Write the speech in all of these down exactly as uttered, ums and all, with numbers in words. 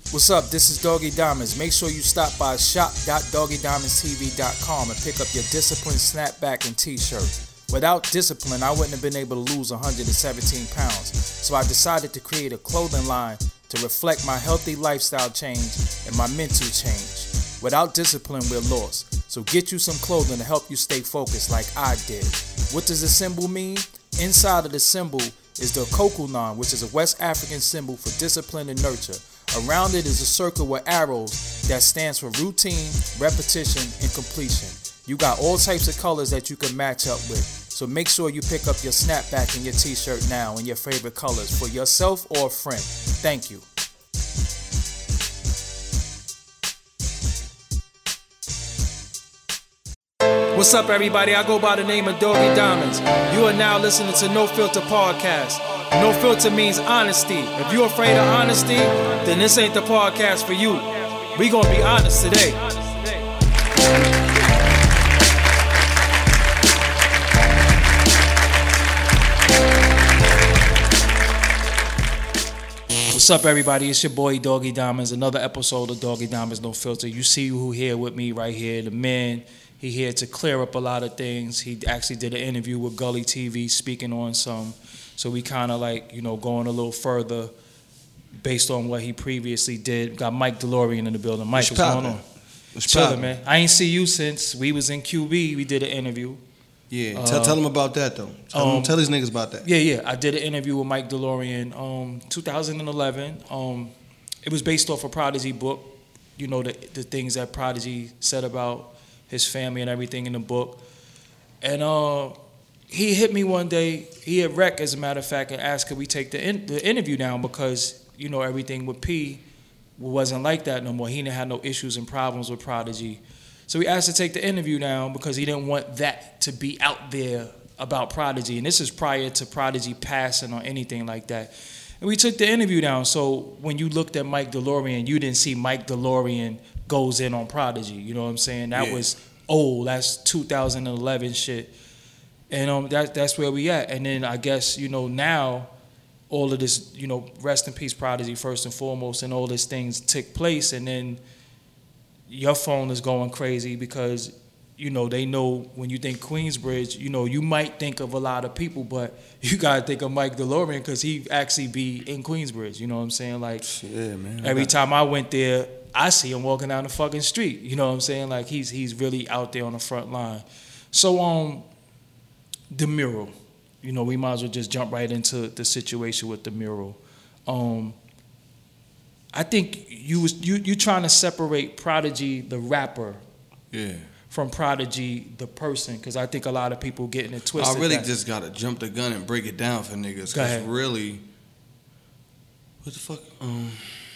What's up? This is Doggy Diamonds. Make sure you stop by shop dot doggy diamonds t v dot com and pick up your Discipline snapback and t-shirt. Without discipline, I wouldn't have been able to lose one hundred seventeen pounds. So I decided to create a clothing line to reflect my healthy lifestyle change and my mental change. Without discipline, we're lost. So get you some clothing to help you stay focused like I did. What does the symbol mean? Inside of the symbol is the kokulan, which is a West African symbol for discipline and nurture. Around it is a circle with arrows that stands for routine, repetition, and completion. You got all types of colors that you can match up with. So make sure you pick up your snapback and your t-shirt now in your favorite colors for yourself or a friend. Thank you. What's up, everybody? I go by the name of Doggy Diamonds. You are now listening to No Filter Podcast. No filter means honesty. If you're afraid of honesty, then this ain't the podcast for you. We gonna be honest today. What's up, everybody? It's your boy Doggy Diamonds. Another episode of Doggy Diamonds No Filter. You see who here with me right here, the man. He here to clear up a lot of things. He actually did an interview with Gully T V speaking on some. So we kind of like, you know, going a little further based on what he previously did. Got Mike DeLorean in the building. Mike, what's, what's going on? What's chilling, man. I ain't see you since we was in Q B. We did an interview. Yeah, tell, uh, tell them about that, though. Tell, um, them, tell these niggas about that. Yeah, yeah. I did an interview with Mike DeLorean um, two thousand eleven. Um, it was based off a Prodigy book. You know, the, the things that Prodigy said about his family and everything in the book. And uh, he hit me one day. He had Rec, as a matter of fact, and asked could we take the in, the interview down because, you know, everything with P wasn't like that no more. He didn't have no issues and problems with Prodigy. So we asked to take the interview down because he didn't want that to be out there about Prodigy. And this is prior to Prodigy passing or anything like that. And we took the interview down. So when you looked at Mike DeLorean, you didn't see Mike DeLorean goes in on Prodigy. You know what I'm saying? That yeah. was old. That's two thousand eleven shit. And um, that, that's where we at. And then I guess, you know, now all of this, you know, rest in peace Prodigy first and foremost, and all these things took place. And then your phone is going crazy because, you know, they know when you think Queensbridge, you know, you might think of a lot of people, but you got to think of Mike DeLorean because he actually be in Queensbridge. You know what I'm saying? Like, yeah, man. Every time I went there, I see him walking down the fucking street. You know what I'm saying? Like, he's he's really out there on the front line. So, um, the mural. You know, we might as well just jump right into the situation with the mural. Um, I think you was you you trying to separate Prodigy the rapper, yeah, from Prodigy the person, because I think a lot of people getting it twisted. I really that. just gotta jump the gun and break it down for niggas. Because really, what the fuck? Um,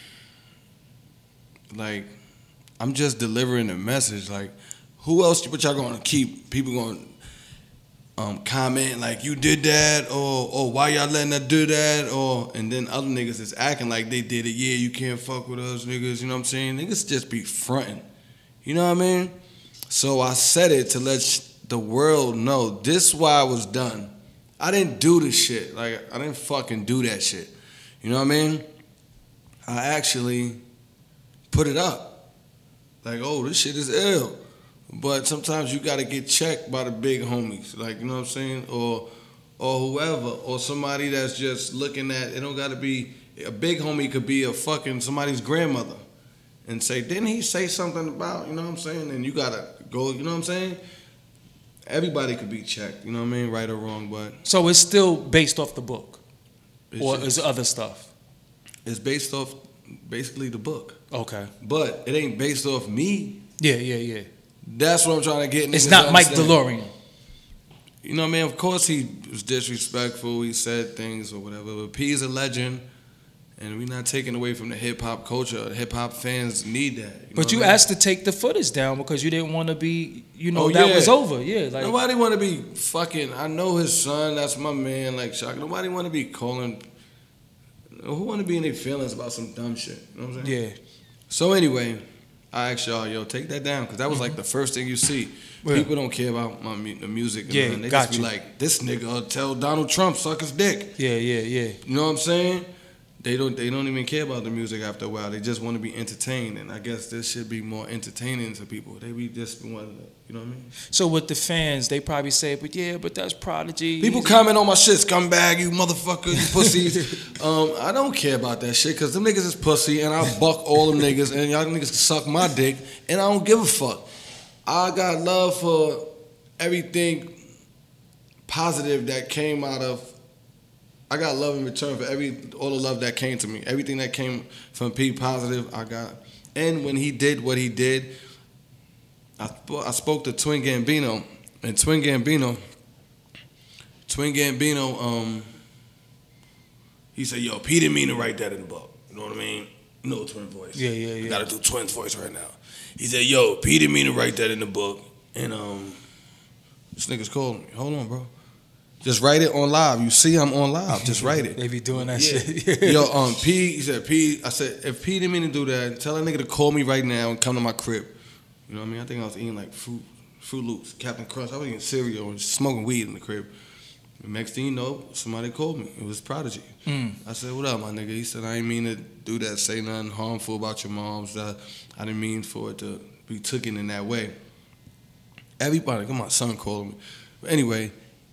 like, I'm just delivering a message. Like, who else? What y'all gonna keep? People gonna um, comment like you did that, or or why y'all letting her do that, or and then other niggas is acting like they did it. Yeah, you can't fuck with us, niggas. You know what I'm saying? Niggas just be fronting. You know what I mean? So I said it to let sh- the world know this why I was done. I didn't do this shit. Like, I didn't fucking do that shit. You know what I mean? I actually put it up. Like, oh, this shit is ill. But sometimes you gotta get checked by the big homies. Like, you know what I'm saying? Or or whoever. Or somebody that's just looking at, it don't gotta be, a big homie could be a fucking somebody's grandmother. And say, didn't he say something about, you know what I'm saying? And you gotta go, you know what I'm saying? Everybody could be checked, you know what I mean? Right or wrong, but. So it's still based off the book? Or is it other stuff? It's based off basically the book. Okay. But it ain't based off me. Yeah, yeah, yeah. That's what I'm trying to get. It's not Mike DeLorean. You know what I mean? Of course he was disrespectful. He said things or whatever. But P is a legend. And we're not taking away from the hip-hop culture. The hip-hop fans need that. You but know you I mean? asked to take the footage down because you didn't want to be, you know, oh, that yeah. was over. Yeah, like nobody want to be fucking, I know his son, that's my man, like, Shock. Nobody want to be calling, who want to be in their feelings about some dumb shit? You know what I'm saying? Yeah. So anyway, I asked y'all, yo, take that down, because that was like the first thing you see. Yeah. People don't care about my the music. And yeah, man. They got just be you. like, this nigga will tell Donald Trump suck his dick. Yeah, yeah, yeah. You know what I'm saying? they don't they don't even care about the music after a while. They just want to be entertained, and I guess this should be more entertaining to people. They be just wanting to, you know what I mean? So with the fans, they probably say, but yeah, but that's Prodigy. People comment on my shit, scumbag, you motherfucker, you pussies. um, I don't care about that shit, because them niggas is pussy, and I buck all them niggas, and y'all niggas can suck my dick, and I don't give a fuck. I got love for everything positive that came out of, I got love in return for every all the love that came to me. Everything that came from P Positive, I got. And when he did what he did, I, I spoke to Twin Gambino, and Twin Gambino, Twin Gambino, um, he said, yo, P didn't mean to write that in the book. You know what I mean? You know Twin voice. Yeah, yeah, yeah. I gotta do Twin's voice right now. He said, yo, P didn't mean to write that in the book. And um, this nigga's called me. Hold on, bro. Just write it on live. You see I'm on live. Just write it. They be doing that yeah. shit. Yo, um, P, he said, P, I said, if P didn't mean to do that, tell that nigga to call me right now and come to my crib. You know what I mean? I think I was eating like Fruit, Fruit Loops, Captain Crunch. I was eating cereal and smoking weed in the crib. The next thing you know, somebody called me. It was Prodigy. Mm. I said, what up, my nigga? He said, I didn't mean to do that, say nothing harmful about your moms. I, I didn't mean for it to be taken in that way. Everybody, come on, son called me. But anyway,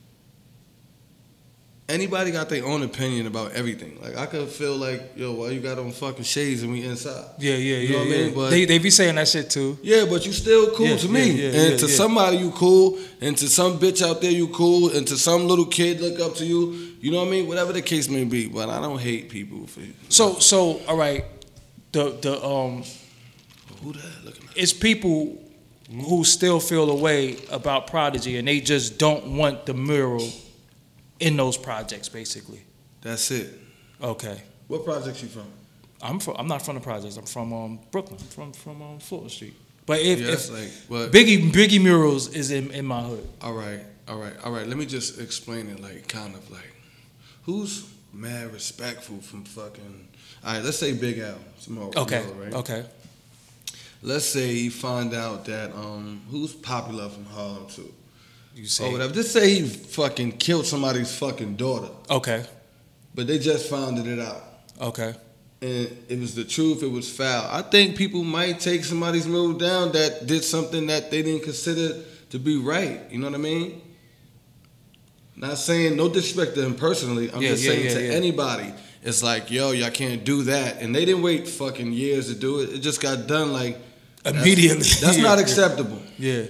anybody got their own opinion about everything. Like, I could feel like, yo, why you got on fucking shades and we inside? Yeah, yeah, you know yeah. What yeah. I mean? But they they be saying that shit too. yeah, but you still cool yeah, to me. yeah, yeah, and yeah, to yeah. somebody you cool, and to some bitch out there you cool, and to some little kid look up to you. You know what I mean? Whatever the case may be. But I don't hate people for So so all right, the the um, who the hell looking at? it's people who still feel a way about Prodigy, and they just don't want the mural in those projects, basically. That's it. Okay. What projects you from? I'm from. I'm not from the projects. I'm from um, Brooklyn. I'm from from um, Fulton Street. But if, Yeah, if that's like, but Biggie Biggie murals is in, in my hood. all right, all right, all right. Let me just explain it, like, kind of like, who's mad respectful from fucking. All right, let's say Big Al. Tomorrow, Okay. tomorrow, right? Okay. Let's say he find out that um, who's popular from Harlem too, You or say. whatever. Just say he fucking killed somebody's fucking daughter, Okay. but they just found it out. Okay. And it was the truth, it was foul. I think people might take somebody's mural down that did something that they didn't consider to be right. You know what I mean? Not saying no disrespect to him personally. I'm Yeah, just yeah, saying yeah, to yeah. anybody, it's like, yo, y'all can't do that. And they didn't wait fucking years to do it. It just got done like Immediately. That's, that's Yeah, not yeah. acceptable. Yeah.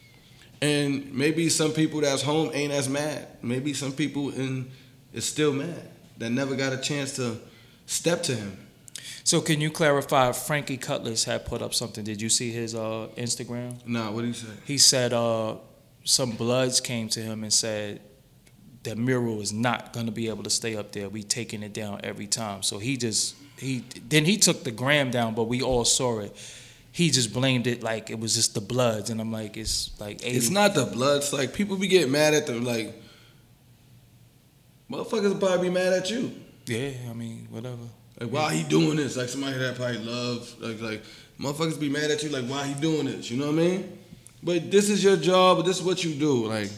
And maybe some people that's home ain't as mad. Maybe some people in is still mad that never got a chance to step to him. So can you clarify? Frankie Cutlass had put up something. Did you see his uh, Instagram? Nah, what do you say? He said uh, some Bloods came to him and said that mural is not going to be able to stay up there. We taking it down every time. So he just he then he took the gram down, but we all saw it. He just blamed it like it was just the Bloods, and I'm like, it's like eighty. It's not the Bloods. Like, people be getting mad at them. Like, motherfuckers will probably be mad at you. Yeah, I mean, whatever. Like, why he doing this? Like, somebody that probably love. Like, like motherfuckers be mad at you. Like, why he doing this? You know what I mean? But this is your job. This is what you do. Like,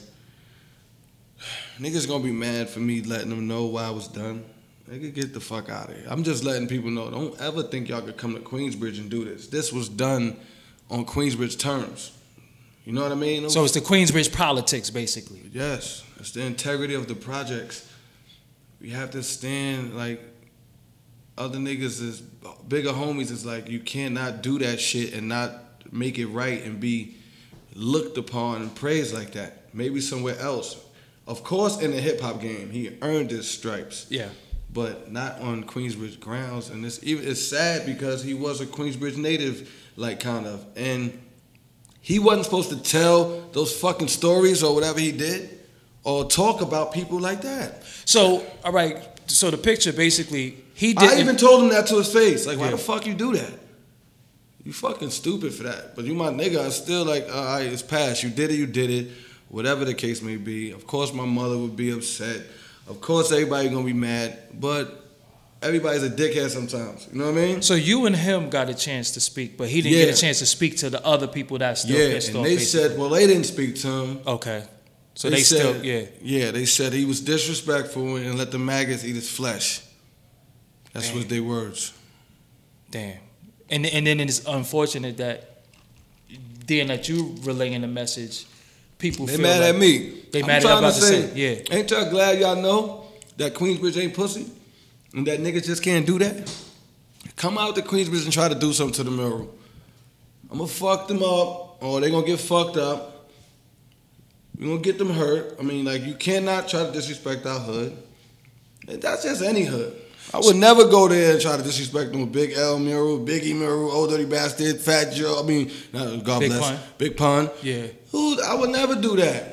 niggas gonna be mad for me letting them know why I was done. Nigga, get the fuck out of here. I'm just letting people know. Don't ever think y'all could come to Queensbridge and do this. This was done on Queensbridge terms. You know what I mean? So it's the Queensbridge politics, basically. Yes. It's the integrity of the projects. We have to stand like other niggas is bigger homies. Is like, you cannot do that shit and not make it right and be looked upon and praised like that. Maybe somewhere else. Of course, in the hip hop game, he earned his stripes. Yeah. But not on Queensbridge grounds, and it's even it's sad because he was a Queensbridge native, like, kind of, and he wasn't supposed to tell those fucking stories or whatever he did, or talk about people like that. So, all right. So the picture, basically, he did. I even told him that to his face, like, why Yeah. the fuck you do that? You fucking stupid for that. But you my nigga, I still like, all right, it's past. You did it, you did it, whatever the case may be. Of course, my mother would be upset. Of course, everybody gonna be mad, but everybody's a dickhead sometimes. You know what I mean? So you and him got a chance to speak, but he didn't Yeah. get a chance to speak to the other people that still Yeah, pissed and off. they basically. said, well, they didn't speak to him. Okay. So they, still, said- yeah. Yeah, they said he was disrespectful and let the maggots eat his flesh. That's Damn. what they words. Damn. And and then it's unfortunate that then that you relaying the message, people They feel mad like at me. They I'm mad at trying I'm about to to say, say, yeah. Ain't y'all glad y'all know that Queensbridge ain't pussy? And that niggas just can't do that? Come out to Queensbridge and try to do something to the mural. I'm gonna fuck them up, or they gonna get fucked up. We gonna get them hurt. I mean, like, you cannot try to disrespect our hood. And that's just any hood. I would never go there and try to disrespect them with Big L mural, Biggie mural, Old Dirty Bastard, Fat Joe. I mean, God Big bless. Pun. Big Pun. Yeah. Who? I would never do that.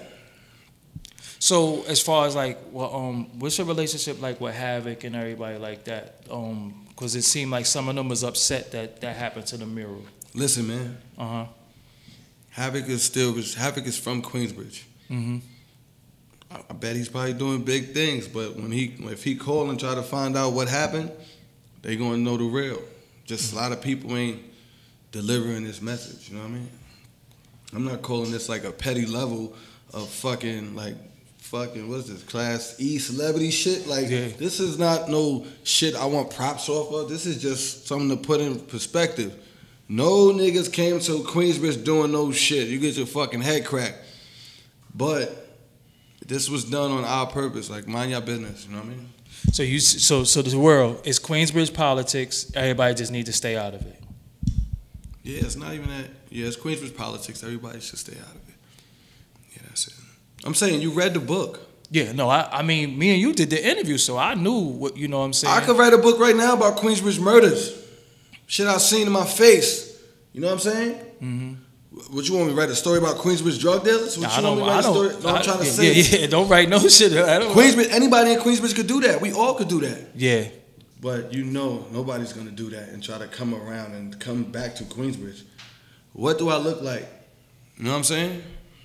So as far as like, well, um, what's your relationship like with Havoc and everybody like that? Um, because it seemed like some of them was upset that that happened to the mural. Listen, man. Uh huh. Havoc is still Havoc is from Queensbridge. Mm-hmm. I, I bet he's probably doing big things, but when he if he call and try to find out what happened, they gonna know the real. Just a lot of people ain't delivering this message. You know what I mean? I'm not calling this like a petty level of fucking like. Fucking, what's this, Class E celebrity shit? Like, yeah. This is not no shit I want props off of. This is just something to put in perspective. No niggas came to Queensbridge doing no shit. You get your fucking head cracked. But this was done on our purpose. Like, mind your business, you know what I mean? So you, so so the world is Queensbridge politics. Everybody just need to stay out of it. Yeah, it's not even that. Yeah, it's Queensbridge politics. Everybody should stay out of it. Yeah, that's it. I'm saying, you read the book. Yeah, no, I, I mean, me and you did the interview, so I knew what, you know what I'm saying? I could write a book right now about Queensbridge murders. Shit I've seen in my face. You know what I'm saying? Mm-hmm. What, you want me to write a story about Queensbridge drug dealers? What Nah, you I don't, want me to write I a don't, story? No, I'm I, trying to yeah, say. Yeah, yeah, don't write no shit. I don't, Queensbridge, anybody in Queensbridge could do that. We all could do that. Yeah. But you know nobody's going to do that and try to come around and come back to Queensbridge. What do I look like? You know what I'm saying?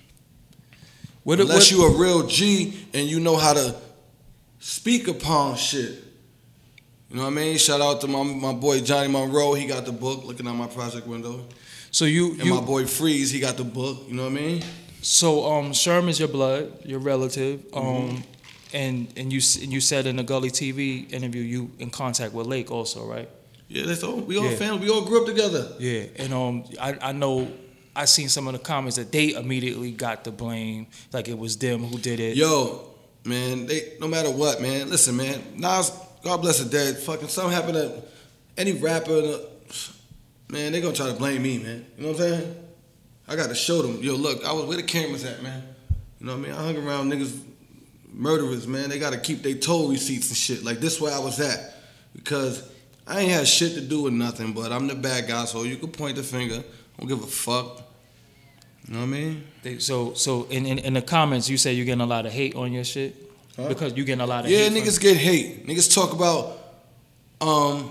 What, Unless what, you a real G and you know how to speak upon shit. You know what I mean? Shout out to my my boy Johnny Monroe. He got the book, looking out my project window. So you, and you, my boy Freeze, he got the book. You know what I mean? So um, Sherman's your blood, your relative. Um, mm-hmm. and and you and you said in the Gully T V interview you in contact with Lake also, right? Yeah, that's all. We all yeah. family. We all grew up together. Yeah, and um, I I know. I seen some of the comments that they immediately got the blame, like it was them who did it. Yo, man, they no matter what, man. Listen, man, Nas, God bless the dead. Fucking something happened to any rapper, man, they gonna try to blame me, man. You know what I'm saying? I got to show them. Yo, look, I was where the cameras at, man. You know what I mean? I hung around niggas, murderers, man. They gotta keep their toll receipts and shit. Like this where I was at, because I ain't had shit to do with nothing. But I'm the bad guy, so you can point the finger. Don't give a fuck. You know what I mean? They, so, so in, in in the comments, you say you're getting a lot of hate on your shit huh? because you getting a lot of yeah, hate. Yeah, niggas from- get hate. Niggas talk about, um,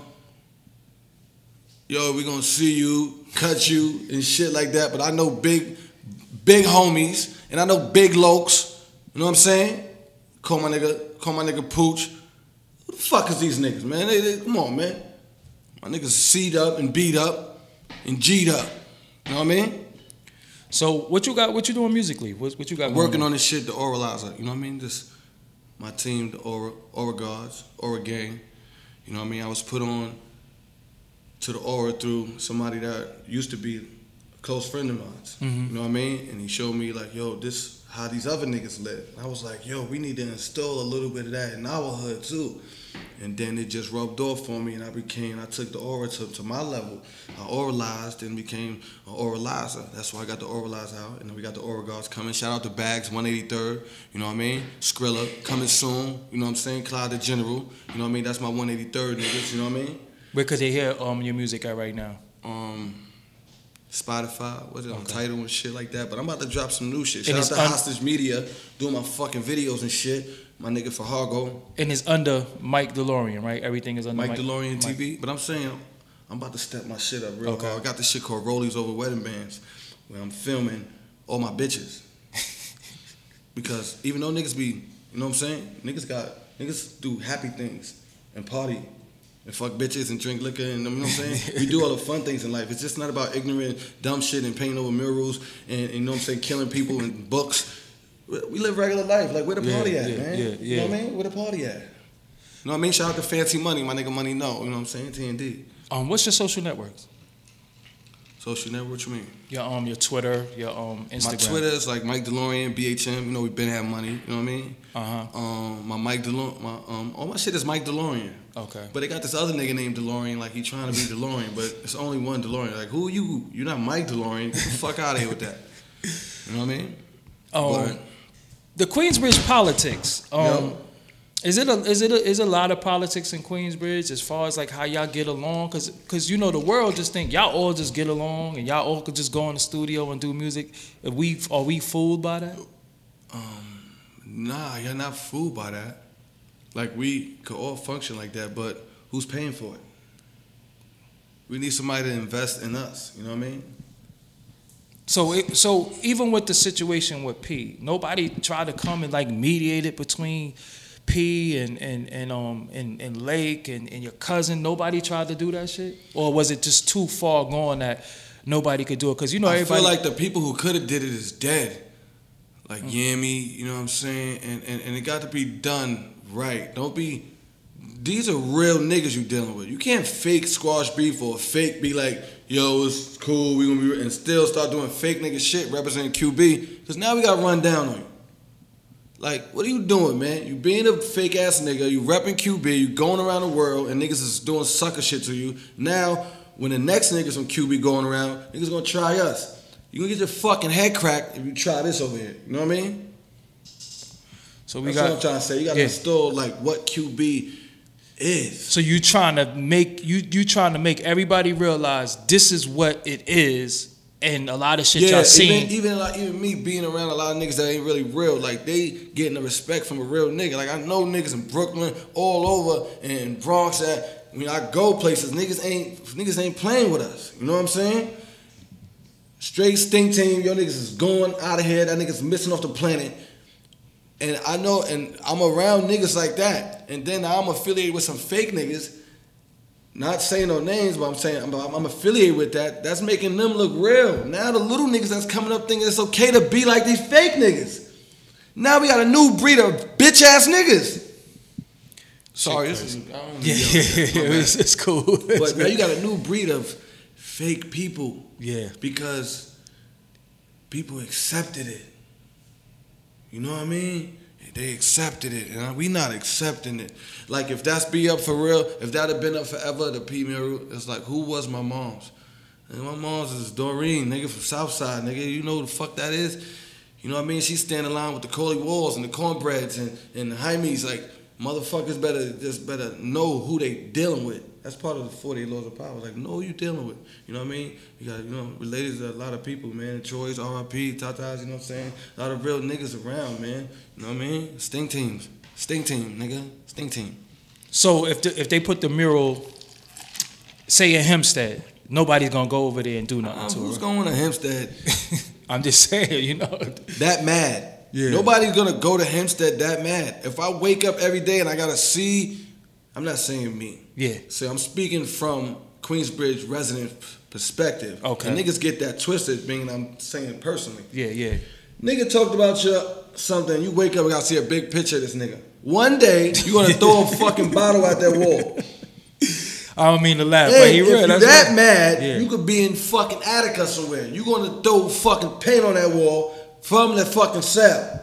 yo, we gonna see you, cut you, and shit like that. But I know big, big homies, and I know big lokes. You know what I'm saying? Call my nigga, call my nigga Pooch. Who the fuck is these niggas, man? They, they, come on, man. My niggas C'd up and beat up and G'd up. You know what I mean? So what you got? What you doing musically? What, what you got? I'm going working on? on this shit, the Oralizer. You know what I mean? This my team, the Aura, Aura Guards, Aura Gang. You know what I mean? I was put on to the Aura through somebody that used to be a close friend of mine. Mm-hmm. You know what I mean? And he showed me like, yo, this how these other niggas live. And I was like, yo, we need to instill a little bit of that in our hood too. And then it just rubbed off for me, and I became, I took the aura to, to my level. I oralized and became an oralizer. That's why I got the oralizer out, and then we got the Aura Guards coming. Shout out to Bags, one eighty-third, you know what I mean? Skrilla, coming soon, you know what I'm saying? Clyde the General, you know what I mean? That's my one eighty-third niggas, you know what I mean? Where could they hear um, your music at right now? Um, Spotify, what's it, on Okay. Tidal and shit like that. But I'm about to drop some new shit. Shout And out it's to un- Hostage Media, doing my fucking videos and shit. My nigga Fajargo. And it's under Mike DeLorean, right? Everything is under Mike, Mike DeLorean Mike. T V. But I'm saying, I'm about to step my shit up real Okay. hard. I got this shit called Rollies Over Wedding Bands, where I'm filming all my bitches. Because even though niggas be, you know what I'm saying? Niggas got, niggas do happy things and party and fuck bitches and drink liquor and, you know what I'm saying? We do all the fun things in life. It's just not about ignorant, dumb shit and painting over murals and, and you know what I'm saying, killing people and books. We live regular life. Like, where the Yeah, party at, yeah, man? yeah, You know yeah. what I mean? Where the party at? You know what I mean? Shout out to Fancy Money, my nigga Money No. You know what I'm saying? T and D. Um, what's your social networks? Social network, what you mean? Your um, your Twitter, your um, Instagram. My Twitter is like Mike DeLorean, B H M. You know, we been having money. You know what I mean? Uh huh. Um, my Mike DeLorean, my um, all my shit is Mike DeLorean. Okay. But they got this other nigga named DeLorean, like he trying to be DeLorean, but it's only one DeLorean. Like, who are you? You're not Mike DeLorean. Get the fuck out of here with that. You know what I mean? Um, but, the Queensbridge politics. Um, yo, Is it a is it a, is a lot of politics in Queensbridge as far as like how y'all get along? Cause, Cause you know the world just think y'all all just get along and y'all all could just go in the studio and do music. If we are we fooled by that? um, nah, you're not fooled by that. Like, we could all function like that, but who's paying for it? We need somebody to invest in us. You know what I mean? So it, so even with the situation with P, nobody tried to come and like mediate it between P and and and um and, and Lake and, and your cousin. Nobody tried to do that shit, or was it just too far gone that nobody could do it? Because you know I everybody. feel like the people who could have did it is dead. Like mm. Yammy, you know what I'm saying? And, and and it got to be done right. Don't be. These are real niggas you dealing with. You can't fake squash beef or fake be like, yo, it's cool, we gonna be, and still start doing fake nigga shit representing Q B. Because now we got run down on you. Like, what are you doing, man? You being a fake ass nigga, you repping Q B, you going around the world, and niggas is doing sucker shit to you. Now, when the next niggas from Q B going around, niggas gonna try us. You gonna get your fucking head cracked if you try this over here. You know what I mean? So we That's got. what I'm trying to say. You gotta yeah. install like what Q B is. So you trying to make you you trying to make everybody realize this is what it is, and a lot of shit yeah, y'all seen. Even, even like even me being around a lot of niggas that ain't really real, like they getting the respect from a real nigga. Like I know niggas in Brooklyn, all over, and Bronx. That when I go places, niggas ain't niggas ain't playing with us. You know what I'm saying? Straight stink team, your niggas is going out of here. That niggas missing off the planet. And I know, and I'm around niggas like that. And then I'm affiliated with some fake niggas. Not saying no names, but I'm saying I'm, I'm affiliated with that. That's making them look real. Now the little niggas that's coming up thinking it's okay to be like these fake niggas. Now we got a new breed of bitch ass niggas. Sorry, this is, I don't yeah, yeah, yeah, it's, it's cool. But now you got a new breed of fake people. Yeah. Because people accepted it. You know what I mean? They accepted it, and we not accepting it. Like, if that's be up for real, if that had been up forever, the P Miru, it's like, who was my mom's? And my mom's is Doreen, nigga from Southside, nigga. You know who the fuck that is? You know what I mean? She's standing in line with the Coley Walls and the Cornbreads and, and the Hymies. Like, motherfuckers better just better know who they dealing with. That's part of the forty-eight Laws of Power. Like, know who you dealing with. You know what I mean? You got, you know, related to a lot of people, man. Troy's, R I P, Tatas, you know what I'm saying? A lot of real niggas around, man. You know what I mean? Sting teams. Sting team, nigga. Sting team. So if the, if they put the mural, say in Hempstead, nobody's gonna go over there and do nothing uh, to who's it. Who's going to Hempstead? I'm just saying, you know. That mad. Yeah. Nobody's gonna go to Hempstead that mad. If I wake up every day and I gotta see, I'm not saying me. Yeah. So I'm speaking from Queensbridge resident perspective. Okay. And niggas get that twisted, being I'm saying it personally. Yeah, yeah. Nigga talked about your something. You wake up and gotta see a big picture of this nigga. One day you gonna throw a fucking bottle at that wall. I don't mean to laugh, And but he if real. you That's that right. mad, Yeah. you could be in fucking Attica somewhere. You gonna throw fucking paint on that wall from the fucking cell.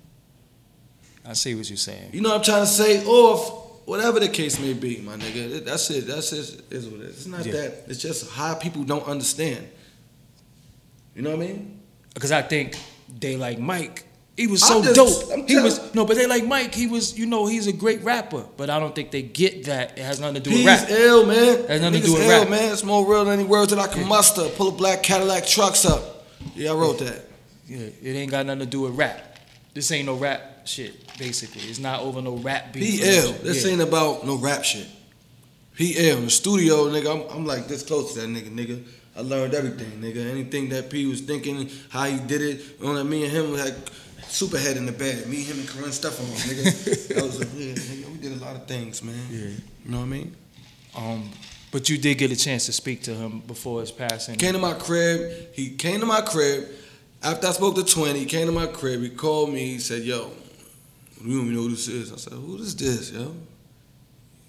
I see what you're saying. You know what I'm trying to say? Or if, whatever the case may be, my nigga. That's it. That's it. Is what it is. It's not Yeah. that. It's just how people don't understand. You know what I mean? Because I think they like Mike. He was I'm so just- dope. I'm He tell- was no, but they like Mike. He was, you know, he's a great rapper. But I don't think they get that. It has nothing to do with He's rap. ill, man. Has nothing to Niggas do with ill, rap. man. It's more real than any words that I can muster. Pull a black Cadillac trucks up. Yeah, I wrote that. Yeah, it ain't got nothing to do with rap. This ain't no rap shit. Basically, it's not over no rap beat. He or no ill. shit. This Yeah. ain't about no rap shit. He ill. In the studio, nigga, I'm, I'm like this close to that nigga, nigga. I learned everything, nigga. Anything that P was thinking, how he did it. You know what I mean? Him had Superhead in the bed. Me, him, and Corinne Stefan, nigga. That was a, yeah, nigga. We did a lot of things, man. Yeah. You know what I mean? Um, but you did get a chance to speak to him before his passing. Came to my crib. He came to my crib. After I spoke to twenty, he came to my crib. He called me. He said, yo, you don't even know who this is. I said, who is this, yo?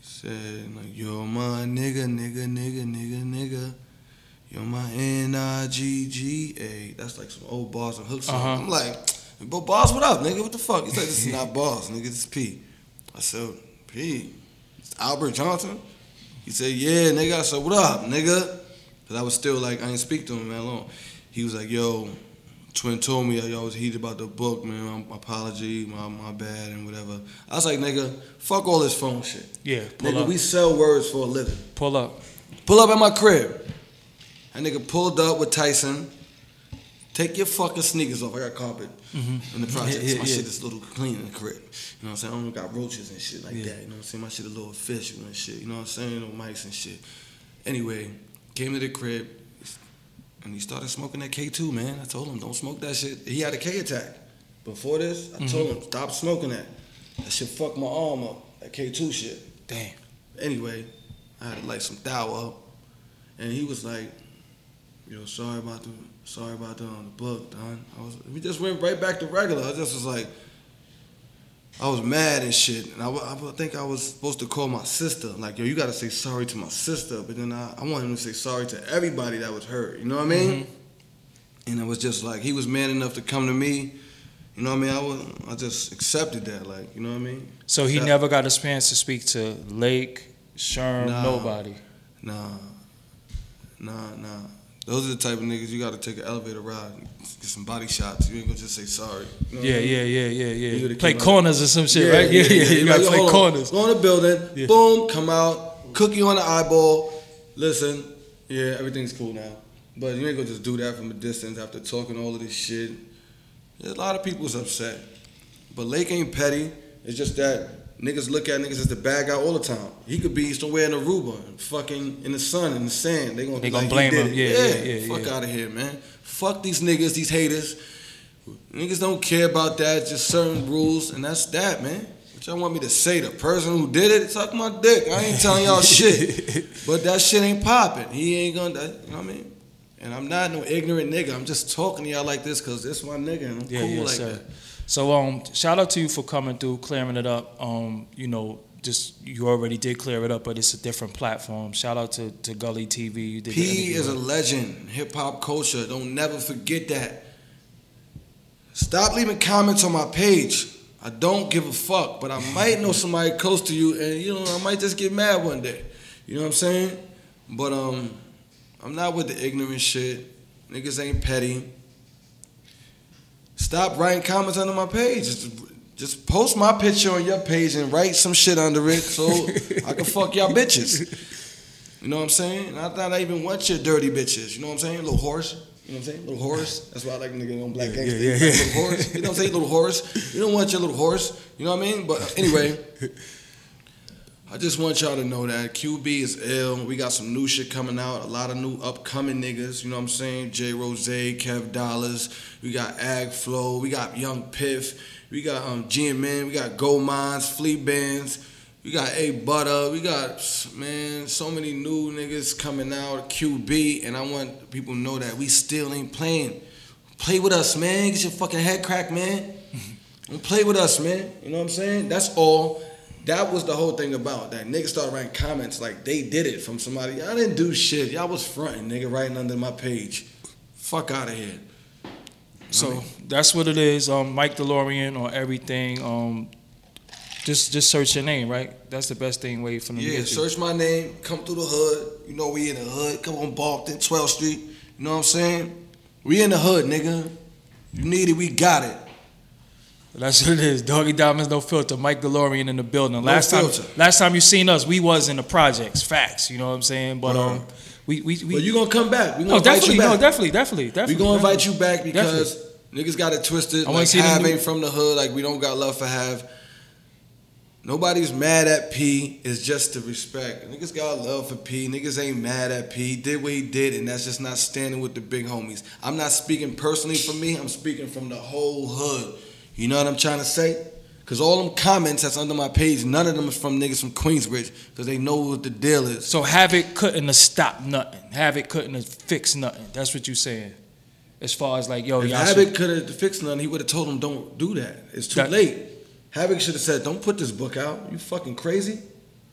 Said like, you're my nigga, nigga, nigga, nigga, nigga. You're my N I G G A. That's like some old bars and hooks. Uh-huh. I'm like, but boss, what up, nigga? What the fuck? He's like, this is not boss, nigga. This is P. I said, P, it's Albert Johnson? He said, yeah, nigga. I said, what up, nigga? Because I was still like, I didn't speak to him that long. He was like, yo, Twin told me I was heated about the book, man. My apology, my my bad, and whatever. I was like, nigga, fuck all this phone shit. Yeah, pull nigga, up. we sell words for a living. Pull up. Pull up at my crib. That nigga pulled up with Tyson. Take your fucking sneakers off. I got carpet mm-hmm. in the projects. Yeah, yeah, my yeah. shit is a little clean in the crib. You know what I'm saying? I don't got roaches and shit like yeah. that. You know what I'm saying? My shit a little official and shit. You know what I'm saying? No mics and shit. Anyway, came to the crib. And he started smoking that K two, man. I told him, don't smoke that shit. He had a K attack. Before this, I mm-hmm. told him, stop smoking that. That shit fucked my arm up, that K two shit. Damn. Anyway, I had to light some thou up. And he was like, yo, sorry about the, sorry about the, um, the book, Don. I was, we just went right back to regular. I just was like, I was mad and shit, and I, I think I was supposed to call my sister. Like, yo, you gotta say sorry to my sister. But then I, I wanted him to say sorry to everybody that was hurt. You know what I mean? Mm-hmm. And it was just like, he was man enough to come to me. You know what I mean? I was, I just accepted that, like, you know what I mean? So he that, never got a chance to speak to Lake, Sherm, nah, nobody? Nah, nah, nah. Those are the type of niggas you gotta take an elevator ride, and get some body shots. You ain't gonna just say sorry. You know yeah, I mean? yeah, yeah, yeah, yeah. Play corners or some shit, yeah, right? Yeah, yeah. yeah. You, you gotta like, play corners. Go in the building, yeah. Boom, come out, cookie on the eyeball. Listen, yeah, everything's cool now. But you ain't gonna just do that from a distance after talking all of this shit. There's a lot of people's upset. But Lake ain't petty. It's just that niggas look at niggas as the bad guy all the time. He could be somewhere in Aruba, fucking in the sun, in the sand. They gonna, they gonna like, blame him. Yeah, yeah, yeah, yeah. Fuck yeah. out of here, man. Fuck these niggas, these haters. Niggas don't care about that. Just certain rules, and that's that, man. What y'all want me to say? The person who did it, suck my dick. I ain't telling y'all shit. But that shit ain't popping. He ain't gonna. You know what I mean? And I'm not no ignorant nigga. I'm just talking to y'all like this because this my nigga, and I'm yeah, cool yeah, like sir. that. So um, shout out to you for coming through, clearing it up. Um, you know, just you already did clear it up, but it's a different platform. Shout out to, to Gully T V. You did P is a legend, hip hop culture. Don't never forget that. Stop leaving comments on my page. I don't give a fuck, but I might know somebody close to you, and you know I might just get mad one day. You know what I'm saying? But um, I'm not with the ignorant shit. Niggas ain't petty. Stop writing comments under my page. Just, just post my picture on your page and write some shit under it so I can fuck y'all bitches. You know what I'm saying? Not that I even want your dirty bitches. You know what I'm saying? Little horse. You know what I'm saying? Little horse. That's why I like niggas on Black yeah, Gangster. Yeah, yeah, yeah. Little horse. You know what I'm saying? Little horse. You don't want your little horse. You know what I mean? But anyway, I just want y'all to know that Q B is ill. We got some new shit coming out. A lot of new upcoming niggas. You know what I'm saying? J Rose, Kev Dollars. We got Ag Flow. We got Young Piff. We got um, G M N. We got Gold Mines, Fleet Bands. We got A Butter. We got, man, so many new niggas coming out. Q B. And I want people to know that we still ain't playing. Play with us, man. Get your fucking head cracked, man. Don't play with us, man. You know what I'm saying? That's all. That was the whole thing about that. Niggas started writing comments like they did it from somebody. I didn't do shit. Y'all was fronting, nigga, writing under my page. Fuck out of here. So I mean, that's what it is. Um, Mike DeLorean on everything. Um, just just search your name, right? That's the best thing way for them yeah, to get search my name. Come through the hood. You know we in the hood. Come on, Balkton, twelfth Street. You know what I'm saying? We in the hood, nigga. You need it, we got it. That's what it is. Doggy Diamonds, no filter. Mike DeLorean in the building. No last filter. time, last time you seen us, we was in the projects. Facts, you know what I'm saying? But um, we we we. Well, you gonna come back? We gonna no, invite definitely, you back. no, definitely, definitely, definitely. We gonna definitely. invite you back because definitely. Niggas got it twisted. I like see Have new- ain't from the hood. Like we don't got love for Have. Nobody's mad at P. It's just the respect. Niggas got love for P. Niggas ain't mad at P. He did what he did, and that's just not standing with the big homies. I'm not speaking personally for me. I'm speaking from the whole hood. You know what I'm trying to say? Because all them comments that's under my page, none of them is from niggas from Queensbridge because they know what the deal is. So Havoc couldn't have stopped nothing. Havoc couldn't have fixed nothing. That's what you saying. As far as like, yo, if y'all Havoc could have fixed nothing, he would have told him don't do that. It's too That- late. Havoc should have said, don't put this book out. You fucking crazy?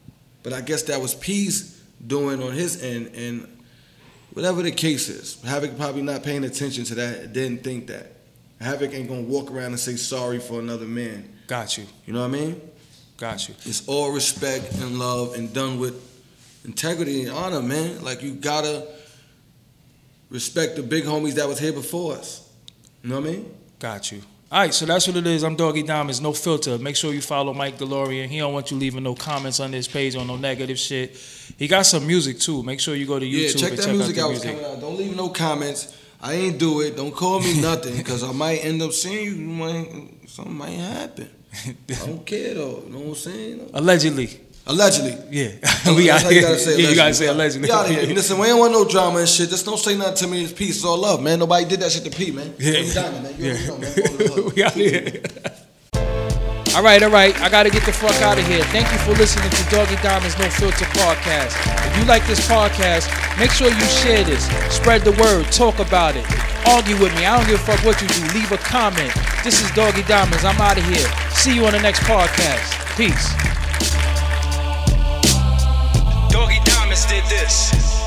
But I guess that was P's doing on his end, and whatever the case is, Havoc probably not paying attention to that, didn't think that. Havoc ain't gonna walk around and say sorry for another man. Got you. You know what I mean? Got you. It's all respect and love and done with integrity and honor, man. Like, you gotta respect the big homies that was here before us. You know what I mean? Got you. All right, so that's what it is. I'm Doggy Diamonds, no filter. Make sure you follow Mike DeLorean. He don't want you leaving no comments on this page on no negative shit. He got some music too. Make sure you go to YouTube yeah, check and that check music out out. the music. Coming out. Don't leave no comments. I ain't do it. Don't call me nothing, because I might end up seeing you. you might, something might happen. I don't care though. You know what I'm saying? Allegedly. Allegedly. Yeah. we got you gotta say yeah, you gotta say allegedly. We out here. Listen, we ain't want no drama and shit. Just don't say nothing to me. It's peace. It's all love, man. Nobody did that shit to P, man. Yeah. You diamond, man. You yeah. know, man. We out here. All right, all right. I got to get the fuck out of here. Thank you for listening to Doggy Diamonds No Filter podcast. If you like this podcast, make sure you share this. Spread the word. Talk about it. Argue with me. I don't give a fuck what you do. Leave a comment. This is Doggy Diamonds. I'm out of here. See you on the next podcast. Peace. Doggy Diamonds did this.